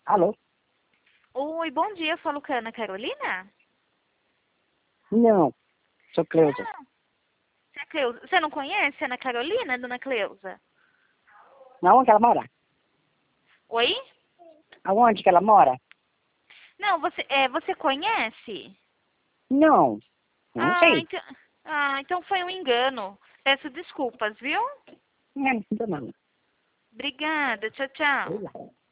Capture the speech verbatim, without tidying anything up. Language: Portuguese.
Alô? Oi, bom dia. Eu falo com a Ana Carolina? Não, sou Cleusa. Não. Você, é Cleusa. Você não conhece a Ana Carolina, dona Cleusa? Aonde que ela mora? Oi? Aonde que ela mora? Não, você, é, você conhece? Não, não Ah, sei. então, ah, então foi um engano. Peço desculpas, viu? Não, não, não. Obrigada. Tchau, tchau. Sei lá.